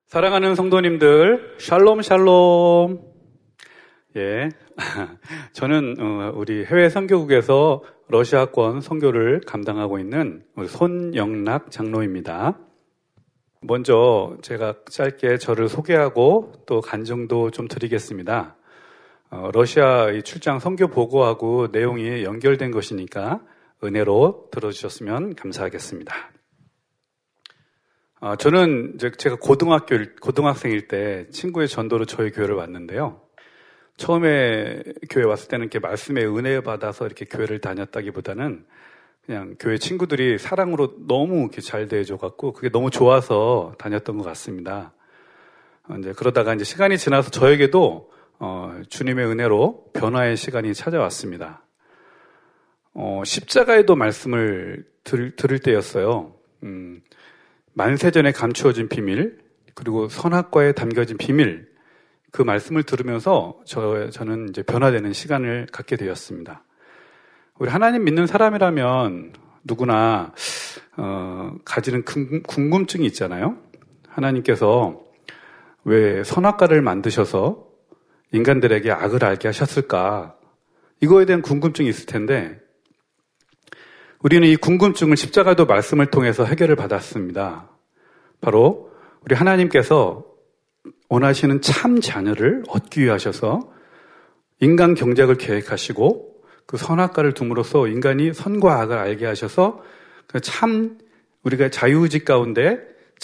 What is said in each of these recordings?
사랑하는 성도님들, 샬롬 샬롬. 예, 저는 우리 해외 선교국에서 러시아권 선교를 감당하고 있는 우리 손영락 장로입니다. 먼저 제가 짧게 저를 소개하고 또 간증도 좀 드리겠습니다. 러시아 출장 선교 보고하고 내용이 연결된 것이니까 은혜로 들어주셨으면 감사하겠습니다. 저는 제가 고등학생일 때 친구의 전도로 저희 교회를 왔는데요. 처음에 교회 왔을 때는 이렇게 말씀에 은혜 받아서 이렇게 교회를 다녔다기보다는 그냥 교회 친구들이 사랑으로 너무 이렇게 잘 대해줘갖고 그게 너무 좋아서 다녔던 것 같습니다. 이제 그러다가 이제 시간이 지나서 저에게도 주님의 은혜로 변화의 시간이 찾아왔습니다. 십자가에도 말씀을 들을 때였어요. 만세전에 감추어진 비밀, 그리고 선악과에 담겨진 비밀, 그 말씀을 들으면서 저는 이제 변화되는 시간을 갖게 되었습니다. 우리 하나님 믿는 사람이라면 누구나 가지는 궁금증이 있잖아요. 하나님께서 왜 선악과를 만드셔서 인간들에게 악을 알게 하셨을까? 이거에 대한 궁금증이 있을 텐데 우리는 이 궁금증을 십자가도 말씀을 통해서 해결을 받았습니다. 바로 우리 하나님께서 원하시는 참 자녀를 얻기 위해 하셔서 인간 경작을 계획하시고 그 선악과를 둠으로써 인간이 선과 악을 알게 하셔서 우리가 자유의지 가운데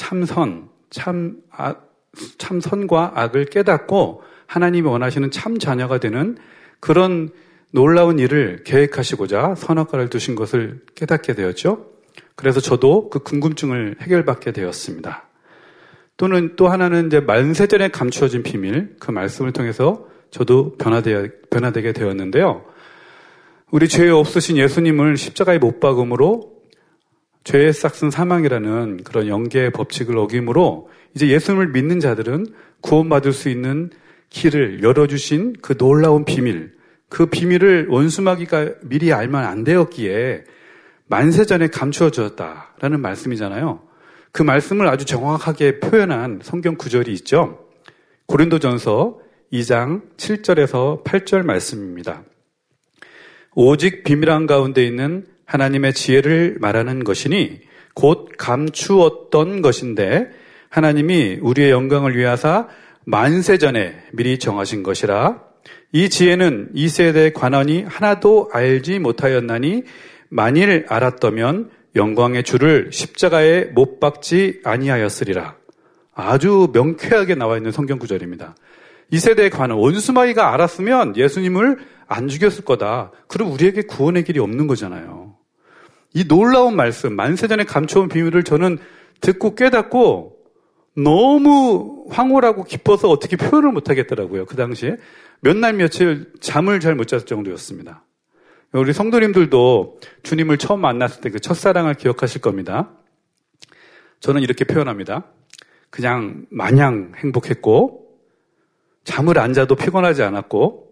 참선과 악을 깨닫고 하나님이 원하시는 참 자녀가 되는 그런 놀라운 일을 계획하시고자 선악과를 두신 것을 깨닫게 되었죠. 그래서 저도 그 궁금증을 해결받게 되었습니다. 또 하나는 이제 만세전에 감추어진 비밀, 그 말씀을 통해서 저도 변화되게 되었는데요. 우리 죄 없으신 예수님을 십자가에 못 박음으로 죄의 싹슨 사망이라는 그런 영계의 법칙을 어김으로 이제 예수님을 믿는 자들은 구원받을 수 있는 길을 열어주신 그 놀라운 비밀, 그 비밀을 원수마귀가 미리 알면 안 되었기에 만세전에 감추어졌다라는 말씀이잖아요. 그 말씀을 아주 정확하게 표현한 성경 구절이 있죠. 고린도전서 2장 7절에서 8절 말씀입니다. 오직 비밀한 가운데 있는 하나님의 지혜를 말하는 것이니 곧 감추었던 것인데 하나님이 우리의 영광을 위하사 만세전에 미리 정하신 것이라. 이 지혜는 이 세대의 관원이 하나도 알지 못하였나니 만일 알았다면 영광의 주를 십자가에 못 박지 아니하였으리라. 아주 명쾌하게 나와 있는 성경 구절입니다. 이 세대의 관원, 원수마귀가 알았으면 예수님을 안 죽였을 거다. 그럼 우리에게 구원의 길이 없는 거잖아요. 이 놀라운 말씀, 만세전에 감춰온 비밀을 저는 듣고 깨닫고 너무 황홀하고 깊어서 어떻게 표현을 못 하겠더라고요. 그 당시에 몇 날 며칠 잠을 잘 못 잤을 정도였습니다. 우리 성도님들도 주님을 처음 만났을 때 그 첫사랑을 기억하실 겁니다. 저는 이렇게 표현합니다. 그냥 마냥 행복했고 잠을 안 자도 피곤하지 않았고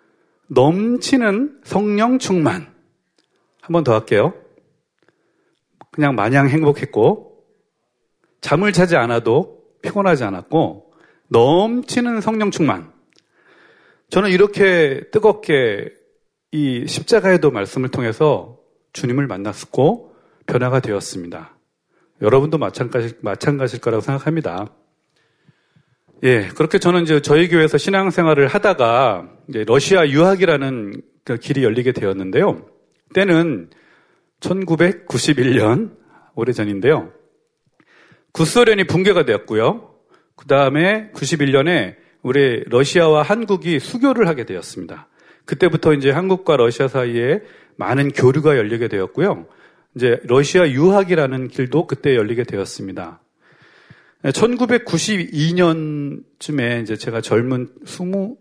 넘치는 성령 충만. 한 번 더 할게요. 그냥 마냥 행복했고 잠을 자지 않아도 피곤하지 않았고 넘치는 성령 충만. 저는 이렇게 뜨겁게 이 십자가에도 말씀을 통해서 주님을 만났고 변화가 되었습니다. 여러분도 마찬가지일 거라고 생각합니다. 예, 그렇게 저는 이제 저희 교회에서 신앙생활을 하다가 이제 러시아 유학이라는 그 길이 열리게 되었는데요. 때는 1991년 오래전인데요. 구소련이 붕괴가 되었고요. 그 다음에 91년에 우리 러시아와 한국이 수교를 하게 되었습니다. 그때부터 이제 한국과 러시아 사이에 많은 교류가 열리게 되었고요. 이제 러시아 유학이라는 길도 그때 열리게 되었습니다. 1992년쯤에 이제 제가 젊은 19살,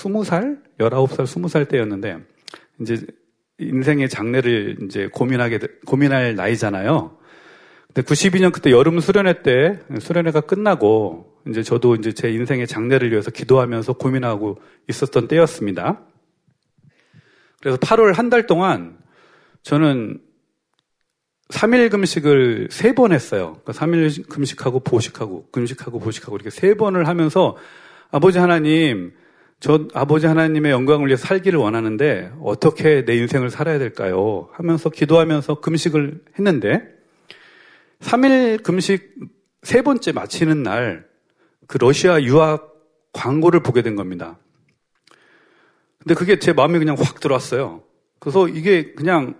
20살 때였는데 이제 인생의 장래를 이제 고민할 나이잖아요. 근데 92년 그때 여름 수련회 때 수련회가 끝나고 이제 저도 이제 제 인생의 장래를 위해서 기도하면서 고민하고 있었던 때였습니다. 그래서 8월 한 달 동안 저는 3일 금식을 3번 했어요. 그러니까 3일 금식하고 보식하고 금식하고 보식하고 이렇게 3번을 하면서 아버지 하나님, 저 아버지 하나님의 영광을 위해서 살기를 원하는데 어떻게 내 인생을 살아야 될까요? 하면서 기도하면서 금식을 했는데 3일 금식 3번째 마치는 날 그 러시아 유학 광고를 보게 된 겁니다. 근데 그게 제 마음에 그냥 확 들어왔어요. 그래서 이게 그냥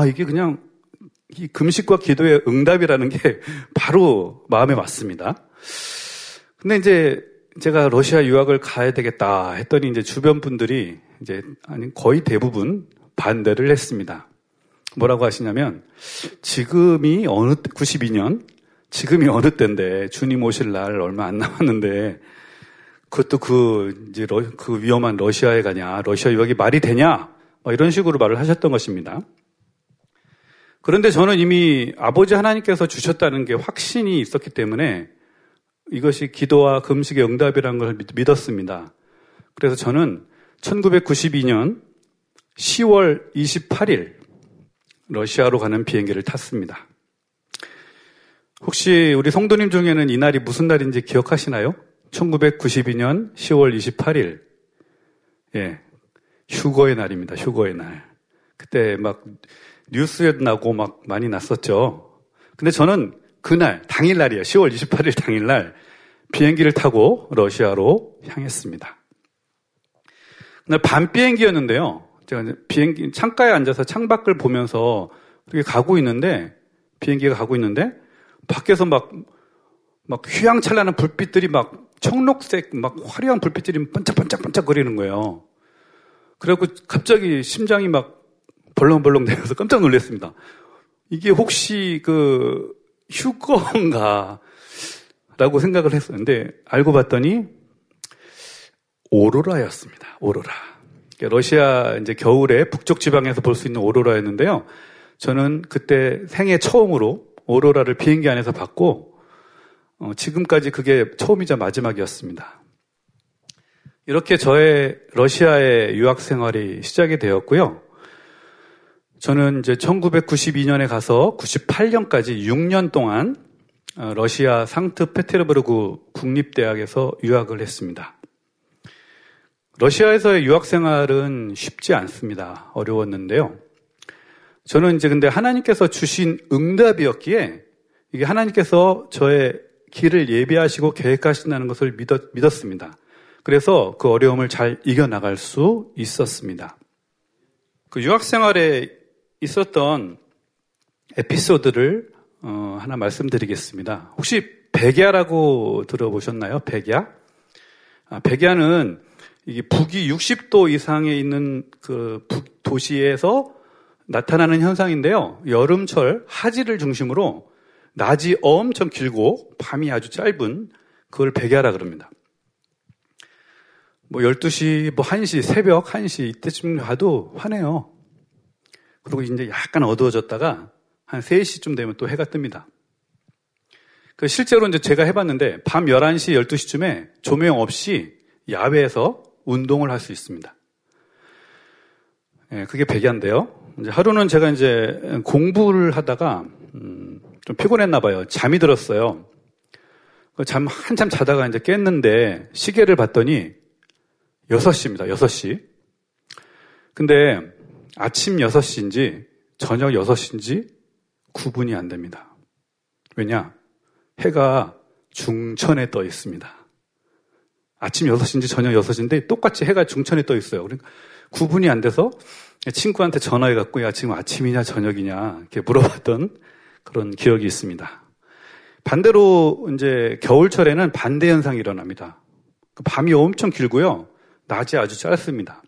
이 금식과 기도의 응답이라는 게 바로 마음에 왔습니다. 근데 이제 제가 러시아 유학을 가야 되겠다 했더니 이제 주변 분들이 거의 대부분 반대를 했습니다. 뭐라고 하시냐면 지금이 92년 지금이 어느 때인데 주님 오실 날 얼마 안 남았는데 그것도 그 위험한 러시아에 가냐, 러시아 유학이 말이 되냐, 막 이런 식으로 말을 하셨던 것입니다. 그런데 저는 이미 아버지 하나님께서 주셨다는 게 확신이 있었기 때문에 이것이 기도와 금식의 응답이라는 걸 믿었습니다. 그래서 저는 1992년 10월 28일 러시아로 가는 비행기를 탔습니다. 혹시 우리 성도님 중에는 이 날이 무슨 날인지 기억하시나요? 1992년 10월 28일. 예. 휴거의 날입니다. 휴거의 날. 그때 막 뉴스에 나고 막 많이 났었죠. 근데 저는 그날, 당일날이에요. 10월 28일 당일날 비행기를 타고 러시아로 향했습니다. 그날 밤 비행기였는데요. 제가 비행기 창가에 앉아서 창밖을 보면서 이렇게 비행기가 가고 있는데 밖에서 막 휘황찬란한 불빛들이 막 청록색 막 화려한 불빛들이 반짝반짝반짝 거리는 거예요. 그래갖고 갑자기 심장이 막 벌렁벌렁 내려서 깜짝 놀랐습니다. 이게 혹시 그 휴거인가 라고 생각을 했었는데 알고 봤더니 오로라였습니다. 오로라. 러시아 이제 겨울에 북쪽 지방에서 볼 수 있는 오로라였는데요. 저는 그때 생애 처음으로 오로라를 비행기 안에서 봤고 지금까지 그게 처음이자 마지막이었습니다. 이렇게 저의 러시아의 유학 생활이 시작이 되었고요. 저는 이제 1992년에 가서 98년까지 6년 동안 러시아 상트페테르부르크 국립대학에서 유학을 했습니다. 러시아에서의 유학 생활은 쉽지 않습니다. 어려웠는데요. 저는 이제 근데 하나님께서 주신 응답이었기에 이게 하나님께서 저의 길을 예비하시고 계획하신다는 것을 믿었습니다. 그래서 그 어려움을 잘 이겨나갈 수 있었습니다. 그 유학 생활에 있었던 에피소드를 하나 말씀드리겠습니다. 혹시 백야라고 들어보셨나요? 백야? 백야는 이게 북위 60도 이상에 있는 그 도시에서 나타나는 현상인데요. 여름철 하지를 중심으로 낮이 엄청 길고 밤이 아주 짧은 그걸 백야라 그럽니다. 12시, 1시, 새벽 1시 이때쯤 가도 환해요. 그리고 이제 약간 어두워졌다가 한 3시쯤 되면 또 해가 뜹니다. 실제로 이제 제가 해봤는데 밤 11시, 12시쯤에 조명 없이 야외에서 운동을 할 수 있습니다. 예, 그게 백야인데요. 이제 하루는 제가 이제 공부를 하다가 좀 피곤했나 봐요. 잠이 들었어요. 한참 자다가 이제 깼는데 시계를 봤더니 6시입니다. 6시. 근데 아침 6시인지 저녁 6시인지 구분이 안 됩니다. 왜냐? 해가 중천에 떠 있습니다. 아침 6시인지 저녁 6시인데 똑같이 해가 중천에 떠 있어요. 그러니까 구분이 안 돼서 친구한테 전화해갖고 야 지금 아침이냐 저녁이냐 이렇게 물어봤던 그런 기억이 있습니다. 반대로 이제 겨울철에는 반대 현상이 일어납니다. 밤이 엄청 길고요. 낮이 아주 짧습니다.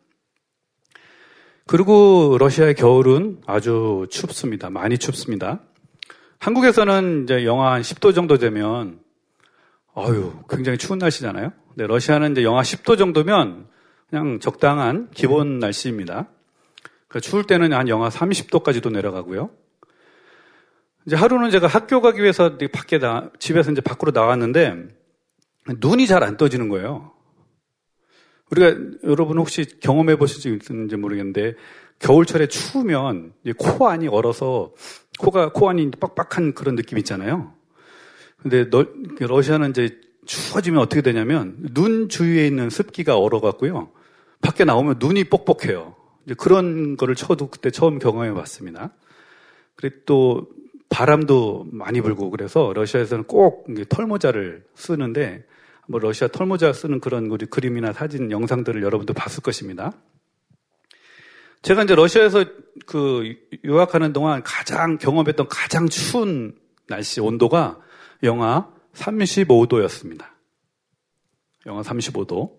그리고 러시아의 겨울은 아주 춥습니다. 많이 춥습니다. 한국에서는 이제 영하 한 10도 정도 되면 굉장히 추운 날씨잖아요. 근데 러시아는 이제 영하 10도 정도면 그냥 적당한 기본 날씨입니다. 그러니까 추울 때는 한 영하 30도까지도 내려가고요. 이제 하루는 제가 학교 가기 위해서 집에서 이제 밖으로 나왔는데 눈이 잘 안 떠지는 거예요. 우리가 여러분 혹시 경험해 보실 수 있는지 모르겠는데 겨울철에 추우면 이제 코 안이 얼어서 코 안이 빡빡한 그런 느낌 있잖아요. 근데 러시아는 이제 추워지면 어떻게 되냐면 눈 주위에 있는 습기가 얼어갖고요. 밖에 나오면 눈이 뻑뻑해요. 이제 그런 거를 저도 그때 처음 경험해 봤습니다. 그리고 또 바람도 많이 불고 그래서 러시아에서는 꼭 털모자를 쓰는데 뭐 러시아 털모자 쓰는 그런 우리 그림이나 사진, 영상들을 여러분도 봤을 것입니다. 제가 이제 러시아에서 유학하는 동안 경험했던 가장 추운 날씨 온도가 영하 35도였습니다. 영하 35도.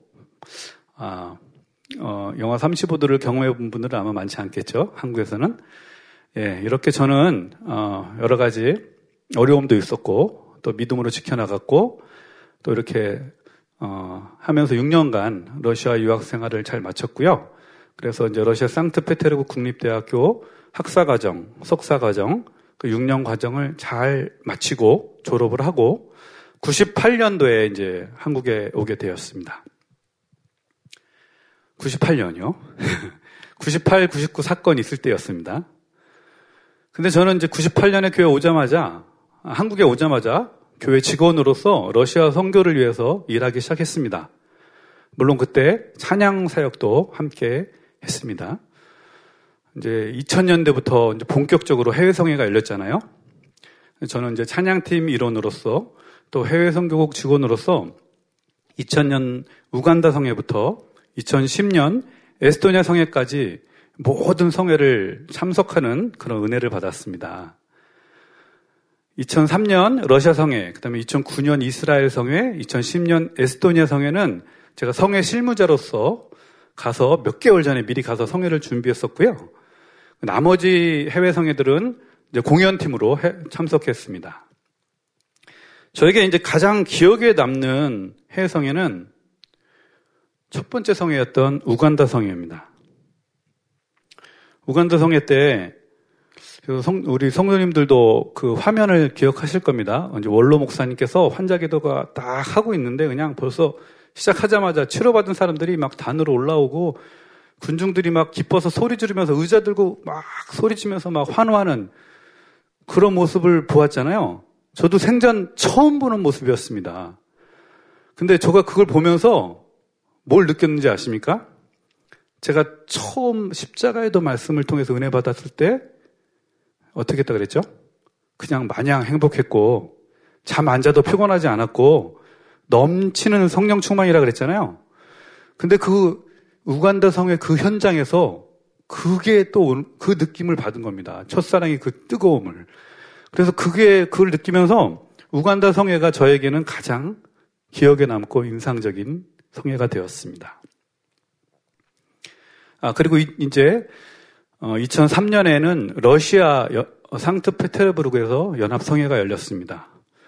영하 35도를 경험해 본 분들은 아마 많지 않겠죠. 한국에서는. 예, 이렇게 저는, 여러 가지 어려움도 있었고, 또 믿음으로 지켜나갔고, 또 이렇게, 하면서 6년간 러시아 유학 생활을 잘 마쳤고요. 그래서 이제 러시아 상트페테르부르크 국립대학교 학사과정, 석사과정, 그 6년 과정을 잘 마치고 졸업을 하고 98년도에 이제 한국에 오게 되었습니다. 98년이요? 98, 99 사건이 있을 때였습니다. 근데 저는 이제 98년에 한국에 오자마자 교회 직원으로서 러시아 선교를 위해서 일하기 시작했습니다. 물론 그때 찬양 사역도 함께 했습니다. 이제 2000년대부터 이제 본격적으로 해외 성회가 열렸잖아요. 저는 이제 찬양팀 일원으로서 또 해외 선교국 직원으로서 2000년 우간다 성회부터 2010년 에스토니아 성회까지 모든 성회를 참석하는 그런 은혜를 받았습니다. 2003년 러시아 성회, 그다음에 2009년 이스라엘 성회, 2010년 에스토니아 성회는 제가 성회 실무자로서 가서 몇 개월 전에 미리 가서 성회를 준비했었고요. 나머지 해외 성회들은 이제 공연팀으로 참석했습니다. 저에게 이제 가장 기억에 남는 해외 성회는 첫 번째 성회였던 우간다 성회입니다. 우간다 성회 때 우리 성도님들도 그 화면을 기억하실 겁니다. 이제 원로 목사님께서 환자기도가 딱 하고 있는데 그냥 벌써 시작하자마자 치료받은 사람들이 막 단으로 올라오고 군중들이 막 기뻐서 소리 지르면서 의자 들고 막 소리 지면서 막 환호하는 그런 모습을 보았잖아요. 저도 생전 처음 보는 모습이었습니다. 근데 제가 그걸 보면서 뭘 느꼈는지 아십니까? 제가 처음 십자가의 도 말씀을 통해서 은혜 받았을 때 어떻게 했다 그랬죠? 그냥 마냥 행복했고 잠 안 자도 피곤하지 않았고 넘치는 성령 충만이라 그랬잖아요. 근데 그 우간다 성회 그 현장에서 그게 또 그 느낌을 받은 겁니다. 첫사랑의 그 뜨거움을. 그래서 그걸 느끼면서 우간다 성회가 저에게는 가장 기억에 남고 인상적인 성회가 되었습니다. 그리고 이제 2003년에는 러시아 상트페테르부르크에서 연합성회가 열렸습니다.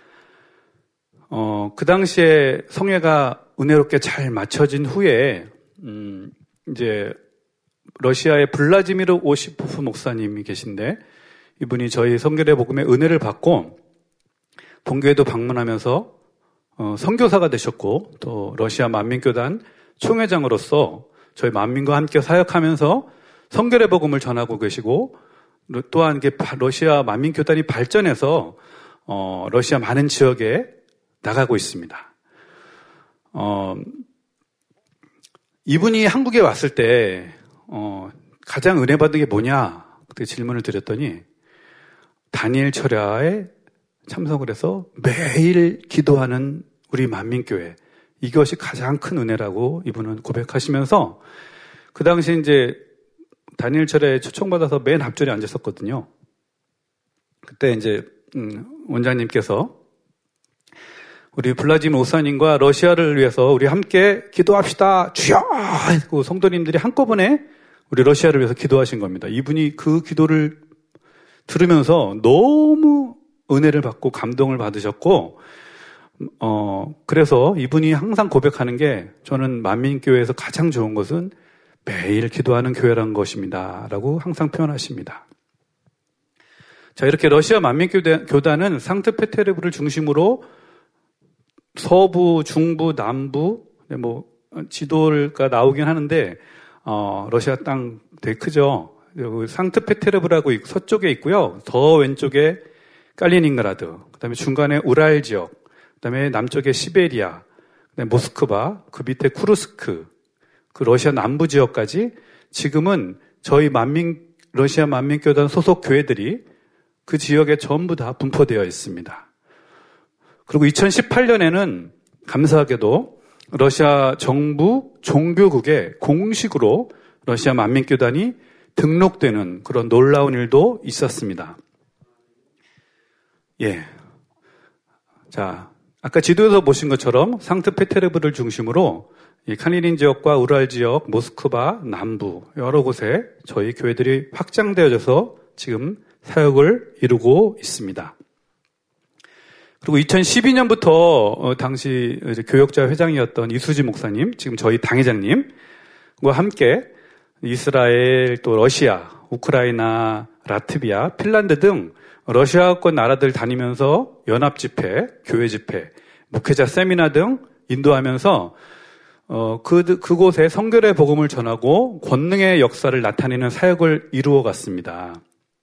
그 당시에 성회가 은혜롭게 잘 마쳐진 후에 이제 러시아의 블라지미르 오시포프 목사님이 계신데 이분이 저희 성결의 복음의 은혜를 받고 본교회도 방문하면서 선교사가 되셨고 또 러시아 만민교단 총회장으로서 저희 만민과 함께 사역하면서 성결의 복음을 전하고 계시고 또한 러시아 만민교단이 발전해서 러시아 많은 지역에 나가고 있습니다. 이분이 한국에 왔을 때 가장 은혜 받은 게 뭐냐 그때 질문을 드렸더니 다니엘 철야에 참석을 해서 매일 기도하는 우리 만민교회 이것이 가장 큰 은혜라고 이분은 고백하시면서 그 당시 이제 다니엘 철야에 초청받아서 맨 앞줄에 앉았었거든요. 그때 이제 원장님께서 우리 블라지미르 오사님과 러시아를 위해서 우리 함께 기도합시다. 주여! 하고 성도님들이 한꺼번에 우리 러시아를 위해서 기도하신 겁니다. 이분이 그 기도를 들으면서 너무 은혜를 받고 감동을 받으셨고 그래서 이분이 항상 고백하는 게 저는 만민교회에서 가장 좋은 것은 매일 기도하는 교회라는 것입니다. 라고 항상 표현하십니다. 자, 이렇게 러시아 만민교단은 상트페테르부르크를 중심으로 서부, 중부, 남부, 뭐, 지도가 나오긴 하는데, 러시아 땅 되게 크죠. 상트페테르부르라고 서쪽에 있고요. 더 왼쪽에 칼리닝그라드, 그다음에 중간에 우랄 지역, 그다음에 남쪽에 시베리아, 그다음에 모스크바, 그 밑에 쿠르스크, 그 러시아 남부 지역까지 지금은 저희 러시아 만민교단 소속 교회들이 그 지역에 전부 다 분포되어 있습니다. 그리고 2018년에는 감사하게도 러시아 정부 종교국에 공식으로 러시아 만민교단이 등록되는 그런 놀라운 일도 있었습니다. 예. 자, 아까 지도에서 보신 것처럼 상트페테르부르를 중심으로 이 칼리닌 지역과 우랄 지역, 모스크바, 남부 여러 곳에 저희 교회들이 확장되어져서 지금 사역을 이루고 있습니다. 그리고 2012년부터 당시 교역자 회장이었던 이수지 목사님, 지금 저희 당회장님과 함께 이스라엘, 또 러시아, 우크라이나, 라트비아, 핀란드 등 러시아권 나라들 다니면서 연합 집회, 교회 집회, 목회자 세미나 등 인도하면서 그곳에 성결의 복음을 전하고 권능의 역사를 나타내는 사역을 이루어 갔습니다.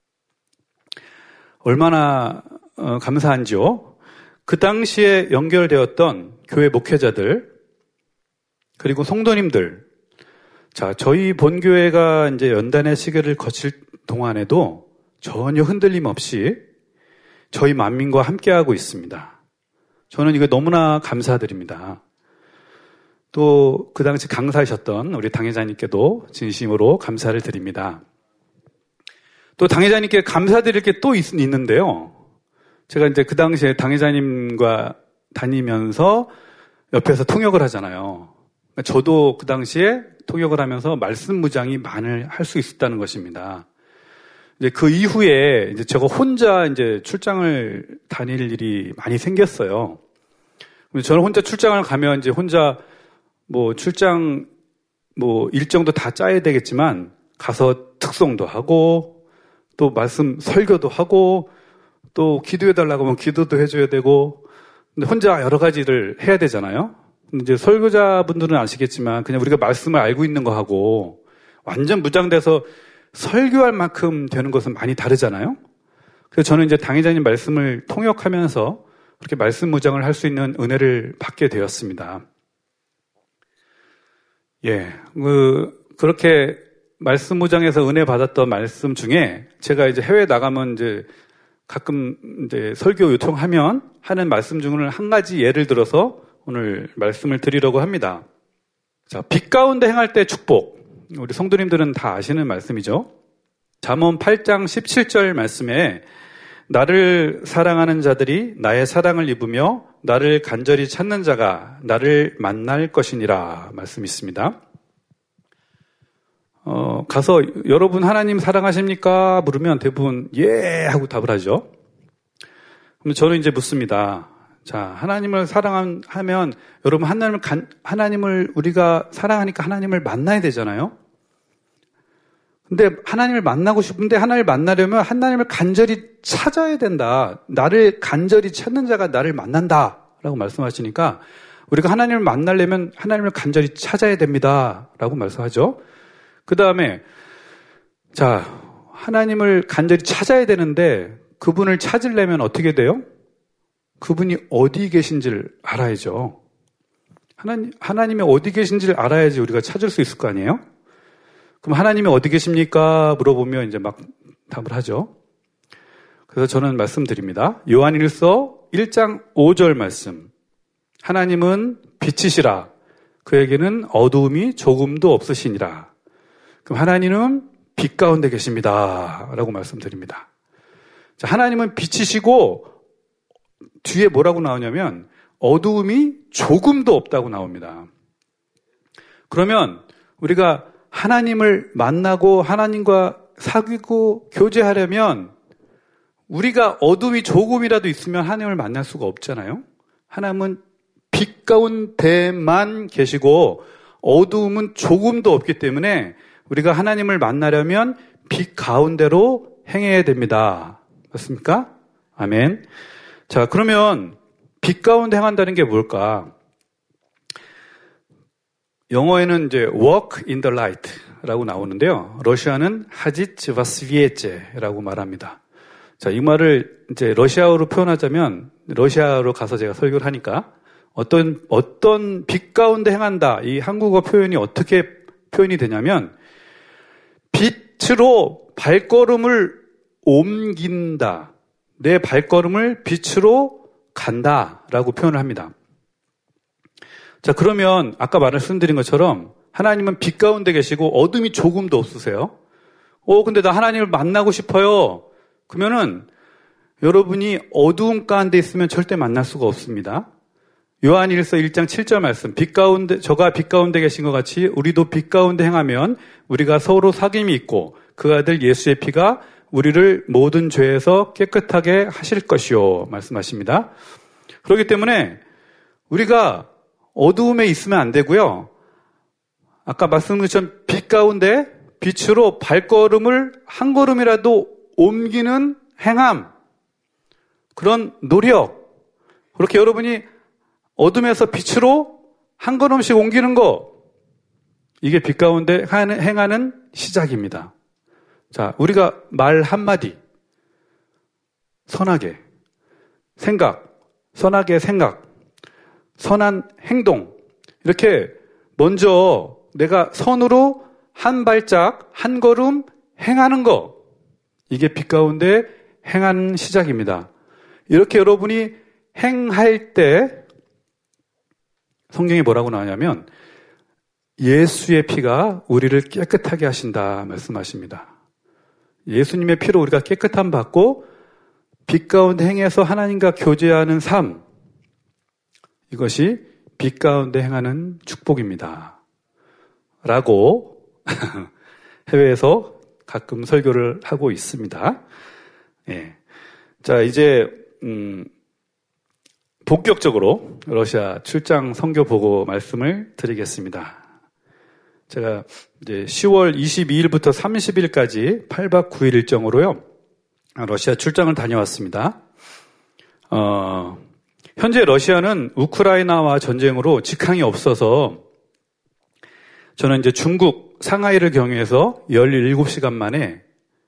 얼마나 감사한지요. 그 당시에 연결되었던 교회 목회자들, 그리고 성도님들, 자, 저희 본교회가 이제 연단의 시기를 거칠 동안에도 전혀 흔들림 없이 저희 만민과 함께하고 있습니다. 저는 이거 너무나 감사드립니다. 또 그 당시 강사이셨던 우리 당회자님께도 진심으로 감사를 드립니다. 또 당회자님께 감사드릴 게 또 있는데요. 제가 이제 그 당시에 당회자님과 다니면서 옆에서 통역을 하잖아요. 저도 그 당시에 통역을 하면서 말씀 무장이 많이 할 수 있었다는 것입니다. 이제 그 이후에 이제 제가 혼자 이제 출장을 다닐 일이 많이 생겼어요. 저는 혼자 출장을 가면 이제 혼자 출장 일정도 다 짜야 되겠지만 가서 특송도 하고 또 말씀 설교도 하고 또 기도해달라고 하면 기도도 해줘야 되고, 근데 혼자 여러 가지를 해야 되잖아요. 근데 이제 설교자분들은 아시겠지만 그냥 우리가 말씀을 알고 있는 거 하고 완전 무장돼서 설교할 만큼 되는 것은 많이 다르잖아요. 그래서 저는 이제 당회자님 말씀을 통역하면서 그렇게 말씀 무장을 할 수 있는 은혜를 받게 되었습니다. 예, 그렇게 말씀 무장에서 은혜 받았던 말씀 중에 제가 이제 해외 나가면 이제 가끔 이제 설교 요청하면 하는 말씀 중에 한 가지 예를 들어서 오늘 말씀을 드리려고 합니다. 자, 빛 가운데 행할 때 축복. 우리 성도님들은 다 아시는 말씀이죠. 잠언 8장 17절 말씀에 나를 사랑하는 자들이 나의 사랑을 입으며 나를 간절히 찾는 자가 나를 만날 것이니라 말씀이 있습니다. 가서 여러분 하나님 사랑하십니까? 물으면 대부분 예 하고 답을 하죠. 그럼 저는 이제 묻습니다. 자, 하나님을 사랑하면 여러분 하나님을 우리가 사랑하니까 하나님을 만나야 되잖아요. 근데 하나님을 만나고 싶은데 하나님을 만나려면 하나님을 간절히 찾아야 된다. 나를 간절히 찾는 자가 나를 만난다라고 말씀하시니까 우리가 하나님을 만나려면 하나님을 간절히 찾아야 됩니다라고 말씀하죠. 그 다음에 자, 하나님을 간절히 찾아야 되는데 그분을 찾으려면 어떻게 돼요? 그분이 어디 계신지를 알아야죠. 하나님이 어디 계신지를 알아야지 우리가 찾을 수 있을 거 아니에요? 그럼 하나님이 어디 계십니까? 물어보면 이제 막 답을 하죠. 그래서 저는 말씀드립니다. 요한일서 1장 5절 말씀. 하나님은 빛이시라. 그에게는 어두움이 조금도 없으시니라. 그럼 하나님은 빛 가운데 계십니다. 라고 말씀드립니다. 자, 하나님은 빛이시고 뒤에 뭐라고 나오냐면 어두움이 조금도 없다고 나옵니다. 그러면 우리가 하나님을 만나고 하나님과 사귀고 교제하려면 우리가 어둠이 조금이라도 있으면 하나님을 만날 수가 없잖아요. 하나님은 빛 가운데만 계시고 어두움은 조금도 없기 때문에 우리가 하나님을 만나려면 빛 가운데로 행해야 됩니다. 맞습니까? 아멘. 자, 그러면 빛 가운데 행한다는 게 뭘까? 영어에는 이제 walk in the light. 러시아라고 나오는데요. 러시아는 하짓 바스비에제라고 말합니다. 자, 이 말을 이제 러시아어로 표현하자면, 러시아로 가서 제가 설교를 하니까 어떤 빛 가운데 행한다. 이 한국어 표현이 어떻게 표현이 되냐면, 빛으로 발걸음을 옮긴다. 내 발걸음을 빛으로 간다라고 표현을 합니다. 자, 그러면 아까 말씀드린 것처럼 하나님은 빛 가운데 계시고 어둠이 조금도 없으세요. 근데 나 하나님을 만나고 싶어요. 그러면은 여러분이 어두운 가운데 있으면 절대 만날 수가 없습니다. 요한일서 1장 7절 말씀, 저가 빛 가운데 계신 것 같이 우리도 빛 가운데 행하면 우리가 서로 사귐이 있고 그 아들 예수의 피가 우리를 모든 죄에서 깨끗하게 하실 것이요 말씀하십니다. 그렇기 때문에 우리가 어두움에 있으면 안 되고요. 아까 말씀드린 빛 가운데 빛으로 발걸음을 한 걸음이라도 옮기는 행함, 그런 노력, 그렇게 여러분이 어둠에서 빛으로 한 걸음씩 옮기는 거, 이게 빛 가운데 행하는 시작입니다. 자, 우리가 말 한마디, 선하게 생각, 선한 행동, 이렇게 먼저 내가 선으로 한 발짝, 한 걸음 행하는 거, 이게 빛 가운데 행하는 시작입니다. 이렇게 여러분이 행할 때 성경이 뭐라고 나오냐면 예수의 피가 우리를 깨끗하게 하신다 말씀하십니다. 예수님의 피로 우리가 깨끗함 받고 빛 가운데 행해서 하나님과 교제하는 삶, 이것이 빛 가운데 행하는 축복입니다. 라고 해외에서 가끔 설교를 하고 있습니다. 예. 자, 이제 본격적으로 러시아 출장 선교 보고 말씀을 드리겠습니다. 제가 이제 10월 22일부터 30일까지 8박 9일 일정으로요, 러시아 출장을 다녀왔습니다. 현재 러시아는 우크라이나와 전쟁으로 직항이 없어서 저는 이제 중국 상하이를 경유해서 17시간 만에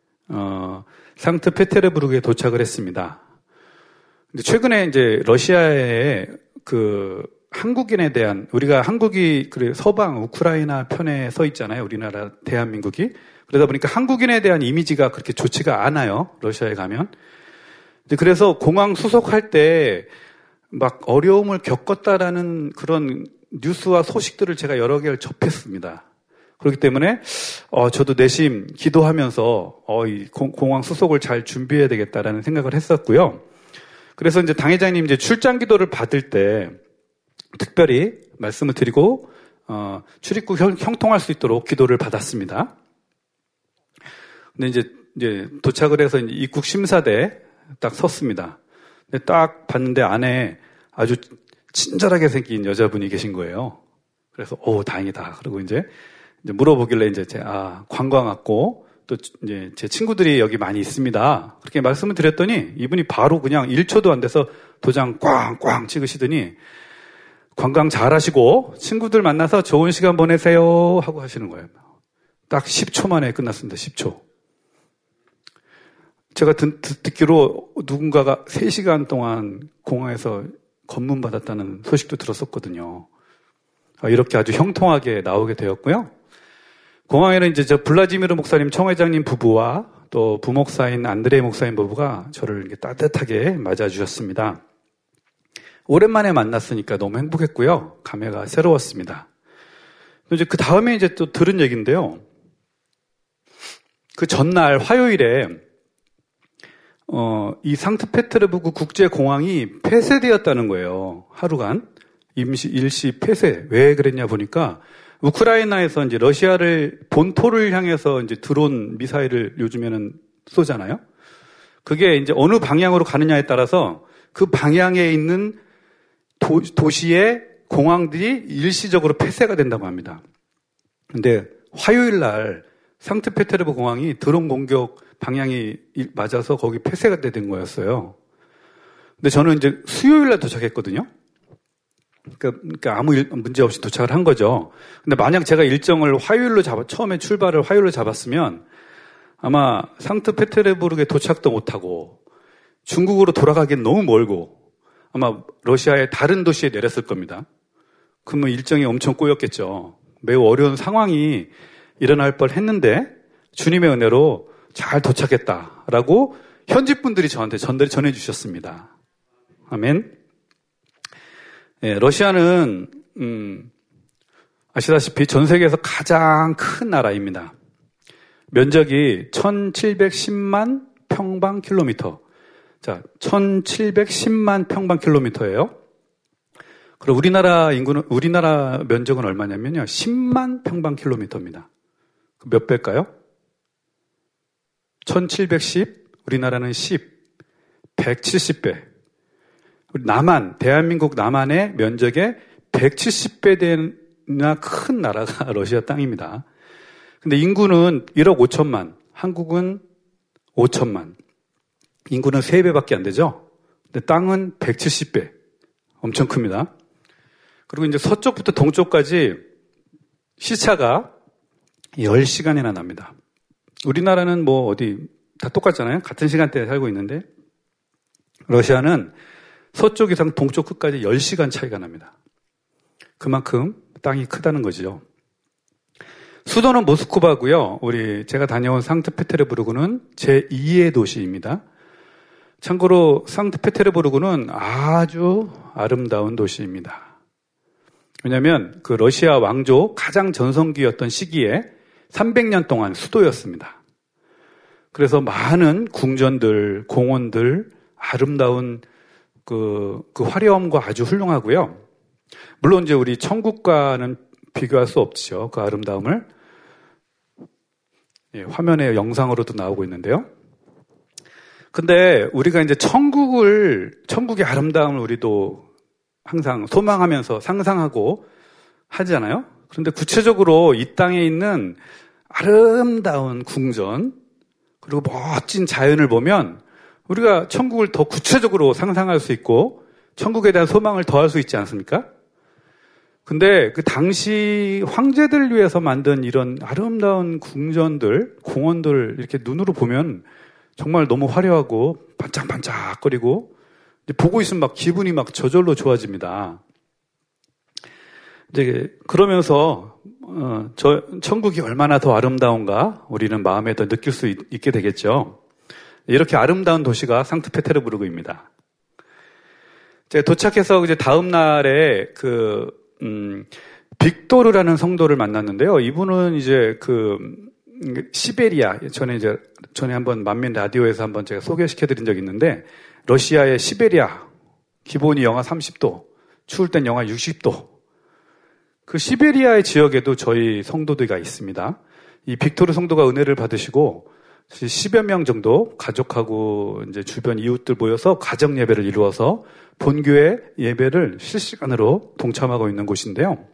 상트페테르부르크에 도착을 했습니다. 근데 최근에 이제 러시아의 한국인에 대한, 우리가 한국이 서방 우크라이나 편에 서 있잖아요. 우리나라 대한민국이. 그러다 보니까 한국인에 대한 이미지가 그렇게 좋지가 않아요. 러시아에 가면. 그래서 공항 수속할 때 막 어려움을 겪었다라는 그런 뉴스와 소식들을 제가 여러 개를 접했습니다. 그렇기 때문에 저도 내심 기도하면서 이 공항 수속을 잘 준비해야 되겠다라는 생각을 했었고요. 그래서 이제 당회장님 이제 출장 기도를 받을 때 특별히 말씀을 드리고 출입국 형통할 수 있도록 기도를 받았습니다. 근데 이제 도착을 해서 이제 입국 심사대에 딱 섰습니다. 근데 딱 봤는데 안에 아주 친절하게 생긴 여자분이 계신 거예요. 그래서 다행이다. 그리고 이제 물어보길래 이제 관광 왔고 또 이제 제 친구들이 여기 많이 있습니다. 그렇게 말씀을 드렸더니 이분이 바로 그냥 1초도 안 돼서 도장 꽝꽝 찍으시더니 관광 잘 하시고 친구들 만나서 좋은 시간 보내세요 하고 하시는 거예요. 딱 10초 만에 끝났습니다. 10초. 제가 듣기로 누군가가 3시간 동안 공항에서 검문 받았다는 소식도 들었었거든요. 이렇게 아주 형통하게 나오게 되었고요. 공항에는 이제 블라디미르 목사님 청회장님 부부와 또 부목사인 안드레이 목사님 부부가 저를 이렇게 따뜻하게 맞아주셨습니다. 오랜만에 만났으니까 너무 행복했고요. 감회가 새로웠습니다. 이제 그 다음에 이제 또 들은 얘기인데요. 그 전날 화요일에 이 상트페테르부르크 국제공항이 폐쇄되었다는 거예요. 하루간 일시 폐쇄. 왜 그랬냐 보니까 우크라이나에서 이제 러시아를 본토를 향해서 이제 드론 미사일을 요즘에는 쏘잖아요. 그게 이제 어느 방향으로 가느냐에 따라서 그 방향에 있는 도시의 공항들이 일시적으로 폐쇄가 된다고 합니다. 근데 화요일 날 상트페테르부르크 공항이 드론 공격 방향이 맞아서 거기 폐쇄가 된 거였어요. 근데 저는 이제 수요일 날 도착했거든요. 그러니까 아무 문제 없이 도착을 한 거죠. 근데 만약 제가 일정을 처음에 출발을 화요일로 잡았으면 아마 상트페테르부르크에 도착도 못하고 중국으로 돌아가기엔 너무 멀고 아마 러시아의 다른 도시에 내렸을 겁니다. 그러면 일정이 엄청 꼬였겠죠. 매우 어려운 상황이 일어날 뻔했는데 주님의 은혜로 잘 도착했다라고 현지 분들이 저한테 전해 주셨습니다. 아멘. 예, 러시아는 아시다시피 전 세계에서 가장 큰 나라입니다. 면적이 1710만 평방킬로미터. 자, 1710만 평방킬로미터예요. 그리고 우리나라 면적은 얼마냐면요. 10만 평방킬로미터입니다. 몇 배일까요? 1710, 우리나라는 10, 170배. 대한민국 남한의 면적의 170배 되나 큰 나라가 러시아 땅입니다. 근데 인구는 1억 5천만, 한국은 5천만. 인구는 3배밖에 안 되죠? 근데 땅은 170배. 엄청 큽니다. 그리고 이제 서쪽부터 동쪽까지 시차가 10시간이나 납니다. 우리나라는 다 똑같잖아요? 같은 시간대에 살고 있는데, 러시아는 서쪽 이상 동쪽 끝까지 10시간 차이가 납니다. 그만큼 땅이 크다는 거죠. 수도는 모스크바고요. 제가 다녀온 상트페테르부르크는 제2의 도시입니다. 참고로 상트페테르부르크는 아주 아름다운 도시입니다. 왜냐하면 그 러시아 왕조 가장 전성기였던 시기에 300년 동안 수도였습니다. 그래서 많은 궁전들, 공원들, 아름다운 그 화려함과 아주 훌륭하고요. 물론 이제 우리 천국과는 비교할 수 없죠. 그 아름다움을. 예, 화면에 영상으로도 나오고 있는데요. 근데 우리가 이제 천국의 아름다움을 우리도 항상 소망하면서 상상하고 하잖아요. 그런데 구체적으로 이 땅에 있는 아름다운 궁전, 그리고 멋진 자연을 보면 우리가 천국을 더 구체적으로 상상할 수 있고 천국에 대한 소망을 더할 수 있지 않습니까? 근데 그 당시 황제들을 위해서 만든 이런 아름다운 궁전들, 공원들 이렇게 눈으로 보면 정말 너무 화려하고 반짝반짝거리고 보고 있으면 막 기분이 막 저절로 좋아집니다. 이제 그러면서 천국이 얼마나 더 아름다운가 우리는 마음에 더 느낄 수 있게 되겠죠. 이렇게 아름다운 도시가 상트페테르부르크입니다. 제가 도착해서 이제 다음 날에 빅토르라는 성도를 만났는데요. 이분은 이제 시베리아, 전에 한번 만민 라디오에서 한번 제가 소개시켜드린 적이 있는데, 러시아의 시베리아, 기본이 영하 30도, 추울 땐 영하 60도. 그 시베리아의 지역에도 저희 성도들이 있습니다. 이 빅토르 성도가 은혜를 받으시고, 10여 명 정도 가족하고 이제 주변 이웃들 모여서 가정 예배를 이루어서 본교회 예배를 실시간으로 동참하고 있는 곳인데요.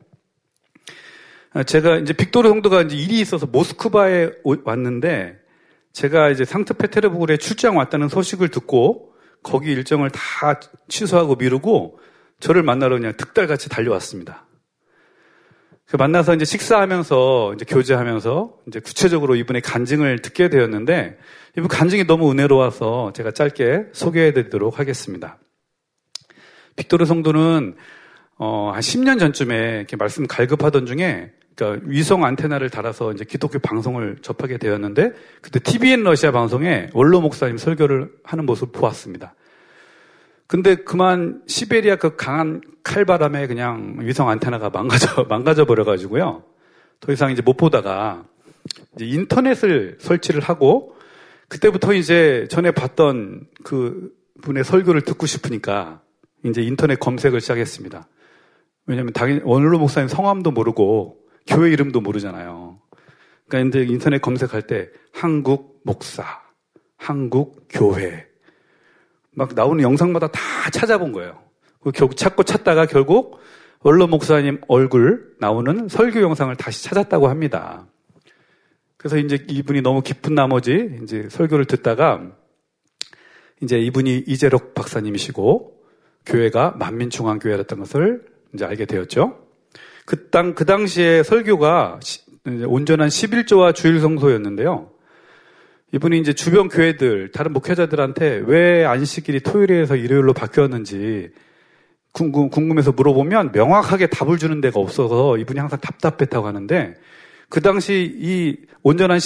제가 이제 빅토르 성도가 이제 일이 있어서 모스크바에 왔는데 제가 이제 상트페테르부르크에 출장 왔다는 소식을 듣고 거기 일정을 다 취소하고 미루고 저를 만나러 그냥 득달같이 달려왔습니다. 만나서 이제 식사하면서 이제 교제하면서 이제 구체적으로 이분의 간증을 듣게 되었는데 이분 간증이 너무 은혜로워서 제가 짧게 소개해드리도록 하겠습니다. 빅토르 성도는 한 10년 전쯤에 이렇게 말씀 갈급하던 중에 그러니까 위성 안테나를 달아서 이제 기독교 방송을 접하게 되었는데 그때 TVN 러시아 방송에 원로 목사님 설교를 하는 모습을 보았습니다. 근데 그만 시베리아 그 강한 칼바람에 그냥 위성 안테나가 망가져 버려가지고요. 더 이상 이제 못 보다가 이제 인터넷을 설치를 하고 그때부터 이제 전에 봤던 그 분의 설교를 듣고 싶으니까 이제 인터넷 검색을 시작했습니다. 왜냐면 당연히 원로 목사님 성함도 모르고 교회 이름도 모르잖아요. 그러니까 이제 인터넷 검색할 때 한국 목사, 한국 교회 막 나오는 영상마다 다 찾아본 거예요. 결국 찾다가 결국 원로 목사님 얼굴 나오는 설교 영상을 다시 찾았다고 합니다. 그래서 이제 이분이 너무 기쁜 나머지 이제 설교를 듣다가 이제 이분이 이재록 박사님이시고 교회가 만민중앙교회였던 것을 이제 알게 되었죠. 그 당시에 설교가 온전한 11조와 주일 성소였는데요. 이분이 이제 주변 교회들, 다른 목회자들한테 왜 안식일이 토요일에서 일요일로 바뀌었는지 궁금해서 물어보면 명확하게 답을 주는 데가 없어서 이분이 항상 답답했다고 하는데, 그 당시 이 온전한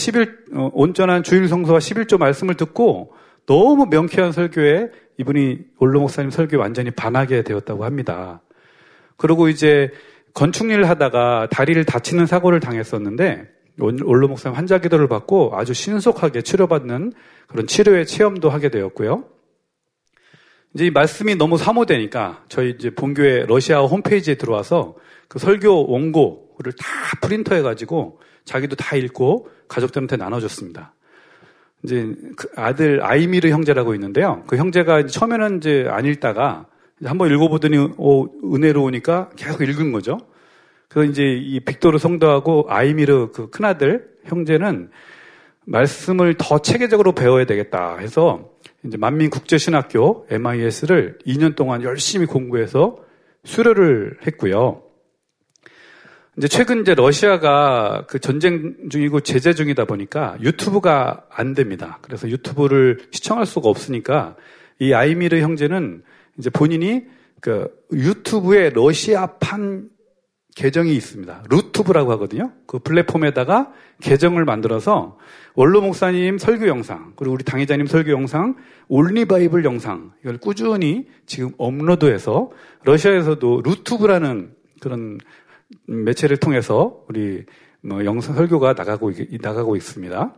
주일 성소와 11조 말씀을 듣고 너무 명쾌한 설교에 이분이 원로 목사님 설교에 완전히 반하게 되었다고 합니다. 그리고 이제 건축일을 하다가 다리를 다치는 사고를 당했었는데 원로 목사님 환자 기도를 받고 아주 신속하게 치료받는 그런 치료의 체험도 하게 되었고요. 이제 이 말씀이 너무 사모되니까 저희 이제 본교회 러시아 홈페이지에 들어와서 그 설교 원고를 다 프린터해가지고 자기도 다 읽고 가족들한테 나눠줬습니다. 이제 그 아들 아이미르 형제라고 있는데요. 그 형제가 처음에는 이제 안 읽다가 한번 읽어보더니 은혜로우니까 계속 읽은 거죠. 그래서 이제 이 빅토르 성도하고 아이미르 그 큰아들 형제는 말씀을 더 체계적으로 배워야 되겠다 해서 이제 만민국제신학교 MIS를 2년 동안 열심히 공부해서 수료를 했고요. 이제 최근 이제 러시아가 그 전쟁 중이고 제재 중이다 보니까 유튜브가 안 됩니다. 그래서 유튜브를 시청할 수가 없으니까 이 아이미르 형제는 이제 본인이 그 유튜브에 러시아판 계정이 있습니다. 루튜브라고 하거든요. 그 플랫폼에다가 계정을 만들어서 원로 목사님 설교 영상, 그리고 우리 당회자님 설교 영상, 올리바이블 영상 이걸 꾸준히 지금 업로드해서 러시아에서도 루튜브라는 그런 매체를 통해서 우리 영상 설교가 나가고 있습니다.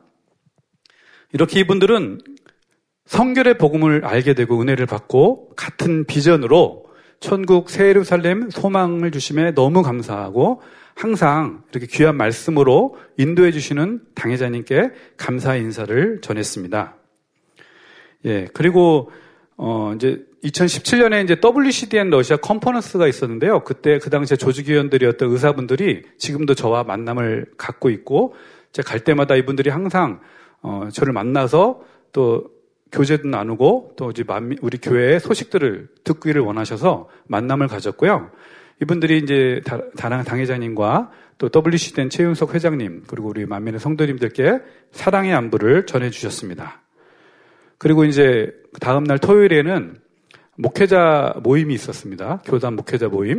이렇게 이분들은 성결의 복음을 알게 되고 은혜를 받고 같은 비전으로 천국 새 예루살렘 소망을 주심에 너무 감사하고 항상 이렇게 귀한 말씀으로 인도해 주시는 당회자님께 감사의 인사를 전했습니다. 예, 그리고 이제 2017년에 이제 WCDN 러시아 컨퍼런스가 있었는데요. 그때 그 당시에 조직위원들이었던 의사분들이 지금도 저와 만남을 갖고 있고 제가 갈 때마다 이분들이 항상 저를 만나서 또 교제도 나누고 또 이제 우리 교회의 소식들을 듣기를 원하셔서 만남을 가졌고요. 이분들이 이제 당회자님과 또 WCDN 최윤석 회장님 그리고 우리 만민의 성도님들께 사랑의 안부를 전해주셨습니다. 그리고 이제 다음 날 토요일에는 목회자 모임이 있었습니다. 교단 목회자 모임.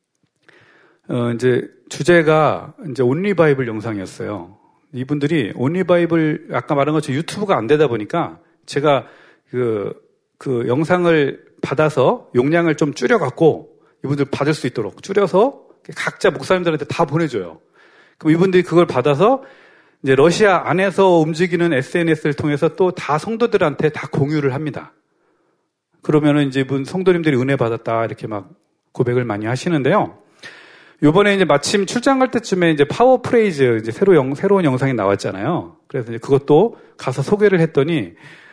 이제 주제가 이제 온리바이블 영상이었어요. 이분들이 온리바이블 아까 말한 것처럼 유튜브가 안 되다 보니까 제가 그 영상을 받아서 용량을 좀 줄여갖고 이분들 받을 수 있도록 줄여서 각자 목사님들한테 다 보내줘요. 그럼 이분들이 그걸 받아서 이제 러시아 안에서 움직이는 SNS를 통해서 또 다 성도들한테 다 공유를 합니다. 그러면은 이제 이분 성도님들이 은혜 받았다 이렇게 막 고백을 많이 하시는데요. 요번에 이제 마침 출장 갈 때쯤에 이제 파워 프레이즈 이제 새로운 영상이 나왔잖아요. 그래서 이제 그것도 가서 소개를 했더니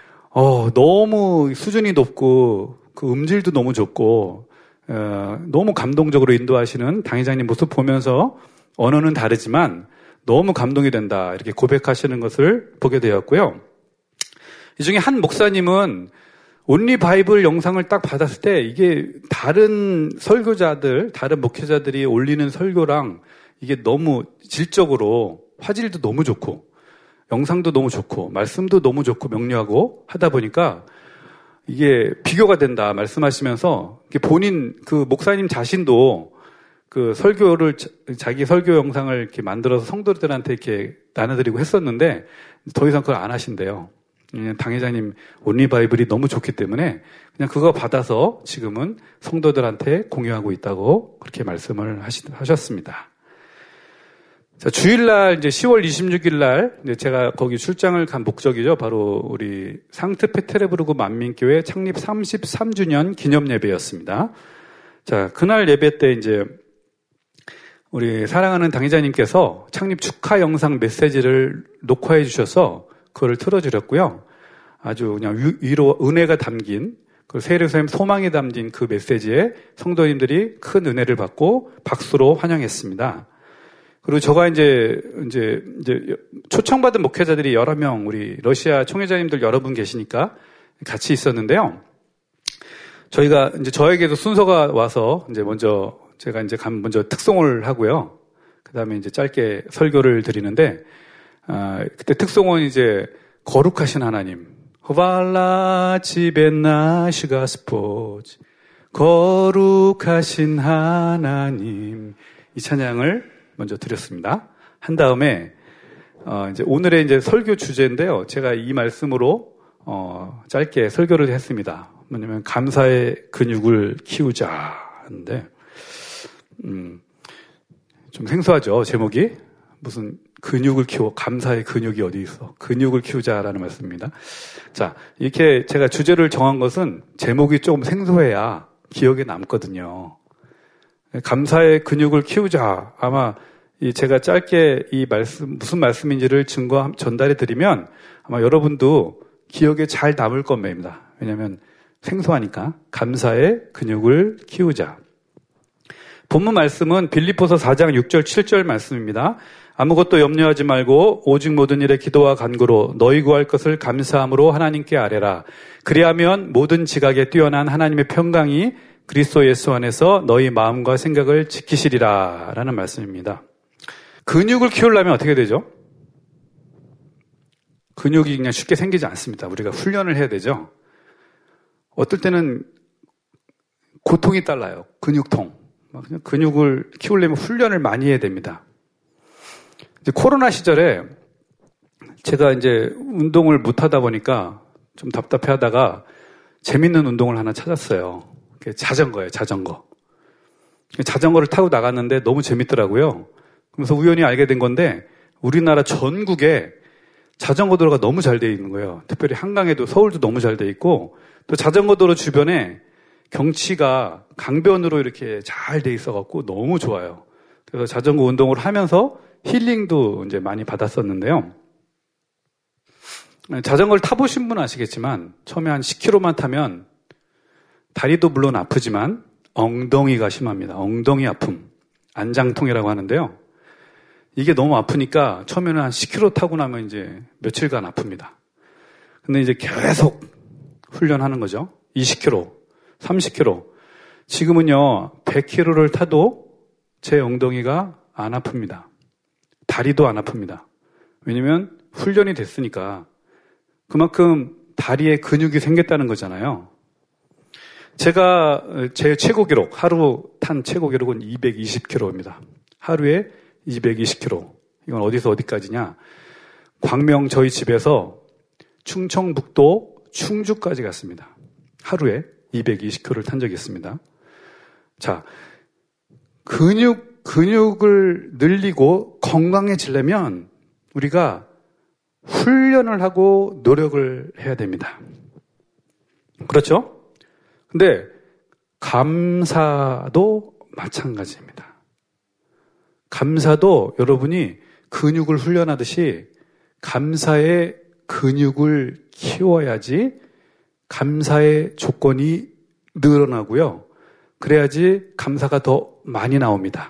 너무 수준이 높고 그 음질도 너무 좋고 너무 감동적으로 인도하시는 당회장님 모습 보면서 언어는 다르지만 너무 감동이 된다 이렇게 고백하시는 것을 보게 되었고요. 이 중에 한 목사님은 온리 바이블 영상을 딱 받았을 때 이게 다른 설교자들, 다른 목회자들이 올리는 설교랑 이게 너무 질적으로 화질도 너무 좋고 영상도 너무 좋고 말씀도 너무 좋고 명료하고 하다 보니까 이게 비교가 된다 말씀하시면서 본인 그 목사님 자신도 그 설교를 자기 설교 영상을 이렇게 만들어서 성도들한테 이렇게 나눠드리고 했었는데 더 이상 그걸 안 하신대요. 당회자님 온리 바이블이 너무 좋기 때문에 그냥 그거 받아서 지금은 성도들한테 공유하고 있다고 그렇게 말씀을 하셨습니다. 자, 주일날 이제 10월 26일 날 이제 제가 거기 출장을 간 목적이죠. 바로 우리 상트페테르부르크 만민교회 창립 33주년 기념 예배였습니다. 자, 그날 예배 때 이제 우리 사랑하는 당회자님께서 창립 축하 영상 메시지를 녹화해 주셔서 그거를 틀어드렸고요. 아주 그냥 위로 은혜가 담긴 그 새 예루살렘 소망이 담긴 그 메시지에 성도님들이 큰 은혜를 받고 박수로 환영했습니다. 그리고 저가 이제 초청받은 목회자들이 여러 명 우리 러시아 총회자님들 여러분 계시니까 같이 있었는데요. 저희가 이제 저에게도 순서가 와서 이제 먼저 제가 이제 먼저 특송을 하고요. 그 다음에 이제 짧게 설교를 드리는데, 그때 특송은 이제 거룩하신 하나님, 호발라 지벤나 슈가스포즈, 거룩하신 하나님, 이 찬양을 먼저 드렸습니다. 한 다음에 이제 오늘의 이제 설교 주제인데요. 제가 이 말씀으로 짧게 설교를 했습니다. 뭐냐면 감사의 근육을 키우자 하는데 좀 생소하죠, 제목이. 무슨 근육을 감사의 근육이 어디 있어? 근육을 키우자라는 말씀입니다. 자, 이렇게 제가 주제를 정한 것은 제목이 조금 생소해야 기억에 남거든요. 감사의 근육을 키우자. 아마 제가 짧게 이 말씀, 무슨 말씀인지를 전달해 드리면 아마 여러분도 기억에 잘 남을 겁니다. 왜냐하면 생소하니까. 감사의 근육을 키우자. 본문 말씀은 빌립보서 4장 6절 7절 말씀입니다. 아무것도 염려하지 말고 오직 모든 일에 기도와 간구로 너희 구할 것을 감사함으로 하나님께 아뢰라. 그리하면 모든 지각에 뛰어난 하나님의 평강이 그리스도 예수 안에서 너희 마음과 생각을 지키시리라 라는 말씀입니다. 근육을 키우려면 어떻게 되죠? 근육이 그냥 쉽게 생기지 않습니다. 우리가 훈련을 해야 되죠. 어떨 때는 고통이 달라요. 근육통. 근육을 키우려면 훈련을 많이 해야 됩니다. 이제 코로나 시절에 제가 이제 운동을 못 하다 보니까 좀 답답해 하다가 재밌는 운동을 하나 찾았어요. 자전거예요, 자전거. 자전거를 타고 나갔는데 너무 재밌더라고요. 그래서 우연히 알게 된 건데 우리나라 전국에 자전거 도로가 너무 잘 돼 있는 거예요. 특별히 한강에도 서울도 너무 잘 돼 있고 또 자전거 도로 주변에 경치가 강변으로 이렇게 잘 돼 있어갖고 너무 좋아요. 그래서 자전거 운동을 하면서 힐링도 이제 많이 받았었는데요. 자전거를 타보신 분은 아시겠지만 처음에 한 10km만 타면 다리도 물론 아프지만 엉덩이가 심합니다. 엉덩이 아픔. 안장통이라고 하는데요. 이게 너무 아프니까 처음에는 한 10km 타고 나면 이제 며칠간 아픕니다. 근데 이제 계속 훈련하는 거죠. 20km, 30km. 지금은요, 100km를 타도 제 엉덩이가 안 아픕니다. 다리도 안 아픕니다. 왜냐면 훈련이 됐으니까 그만큼 다리에 근육이 생겼다는 거잖아요. 제가 제 최고 기록, 하루 탄 최고 기록은 220km입니다. 하루에 220km. 이건 어디서 어디까지냐? 광명 저희 집에서 충청북도 충주까지 갔습니다. 하루에 220km를 탄 적이 있습니다. 자, 근육을 늘리고 건강해지려면 우리가 훈련을 하고 노력을 해야 됩니다. 그렇죠? 근데 감사도 마찬가지입니다. 감사도 여러분이 근육을 훈련하듯이 감사의 근육을 키워야지 감사의 조건이 늘어나고요. 그래야지 감사가 더 많이 나옵니다.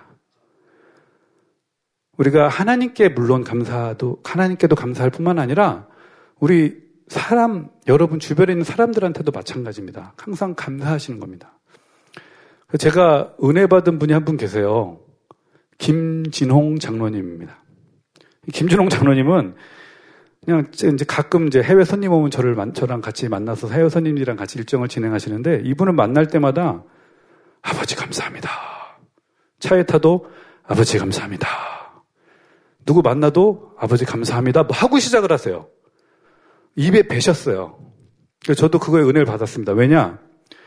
우리가 하나님께 물론 하나님께도 감사할 뿐만 아니라 우리 여러분 주변에 있는 사람들한테도 마찬가지입니다. 항상 감사하시는 겁니다. 제가 은혜 받은 분이 한 분 계세요. 김진홍 장로님입니다. 김진홍 장로님은 그냥 이제 가끔 이제 해외 손님 오면 저랑 같이 만나서 해외 손님들이랑 같이 일정을 진행하시는데 이분을 만날 때마다 아버지 감사합니다. 차에 타도 아버지 감사합니다. 누구 만나도 아버지 감사합니다. 뭐 하고 시작을 하세요. 입에 배셨어요. 그래서 저도 그거에 은혜를 받았습니다. 왜냐?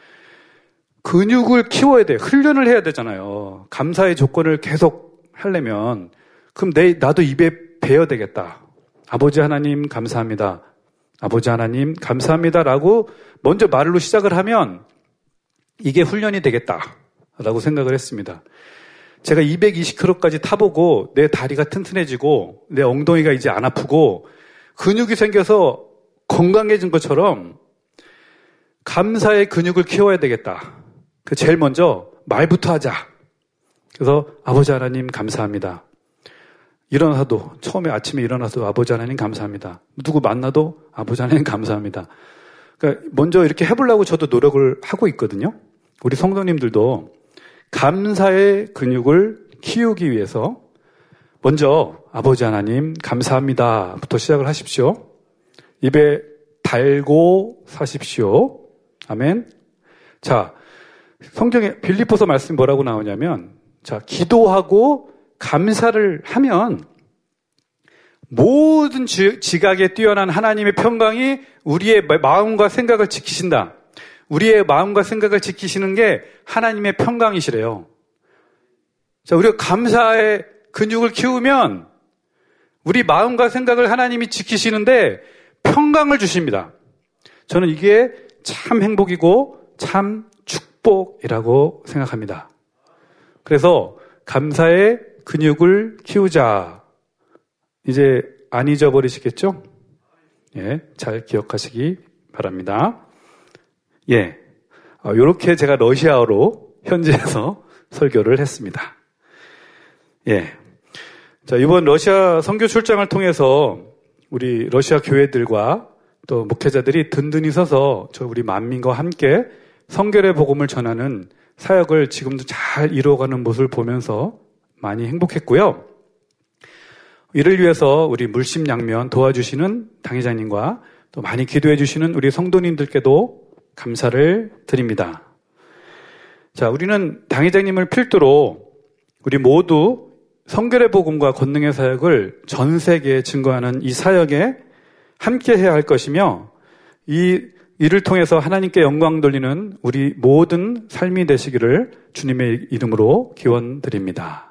근육을 키워야 돼요. 훈련을 해야 되잖아요. 감사의 조건을 계속 하려면 그럼 나도 입에 배야 되겠다. 아버지 하나님 감사합니다. 아버지 하나님 감사합니다라고 먼저 말로 시작을 하면 이게 훈련이 되겠다라고 생각을 했습니다. 제가 220km까지 타보고 내 다리가 튼튼해지고 내 엉덩이가 이제 안 아프고 근육이 생겨서 건강해진 것처럼 감사의 근육을 키워야 되겠다. 제일 먼저 말부터 하자. 그래서 아버지 하나님 감사합니다. 처음에 아침에 일어나서 아버지 하나님 감사합니다. 누구 만나도 아버지 하나님 감사합니다. 그러니까 먼저 이렇게 해보려고 저도 노력을 하고 있거든요. 우리 성도님들도 감사의 근육을 키우기 위해서 먼저 아버지 하나님 감사합니다부터 시작을 하십시오. 입에 달고 사십시오. 아멘. 자, 성경에 빌립보서 말씀이 뭐라고 나오냐면, 자, 기도하고 감사를 하면 모든 지각에 뛰어난 하나님의 평강이 우리의 마음과 생각을 지키신다. 우리의 마음과 생각을 지키시는 게 하나님의 평강이시래요. 자, 우리가 감사의 근육을 키우면 우리 마음과 생각을 하나님이 지키시는데 평강을 주십니다. 저는 이게 참 행복이고 참 축복이라고 생각합니다. 그래서 감사의 근육을 키우자. 이제 안 잊어버리시겠죠? 예, 잘 기억하시기 바랍니다. 예, 이렇게 제가 러시아어로 현지에서 설교를 했습니다. 예, 자, 이번 러시아 선교 출장을 통해서 우리 러시아 교회들과 또 목회자들이 든든히 서서 우리 만민과 함께 성결의 복음을 전하는 사역을 지금도 잘 이루어가는 모습을 보면서 많이 행복했고요. 이를 위해서 우리 물심양면 도와주시는 당회장님과 또 많이 기도해 주시는 우리 성도님들께도 감사를 드립니다. 자, 우리는 당회장님을 필두로 우리 모두 성결의 복음과 권능의 사역을 전 세계에 증거하는 이 사역에 함께 해야 할 것이며 이를 통해서 하나님께 영광 돌리는 우리 모든 삶이 되시기를 주님의 이름으로 기원드립니다.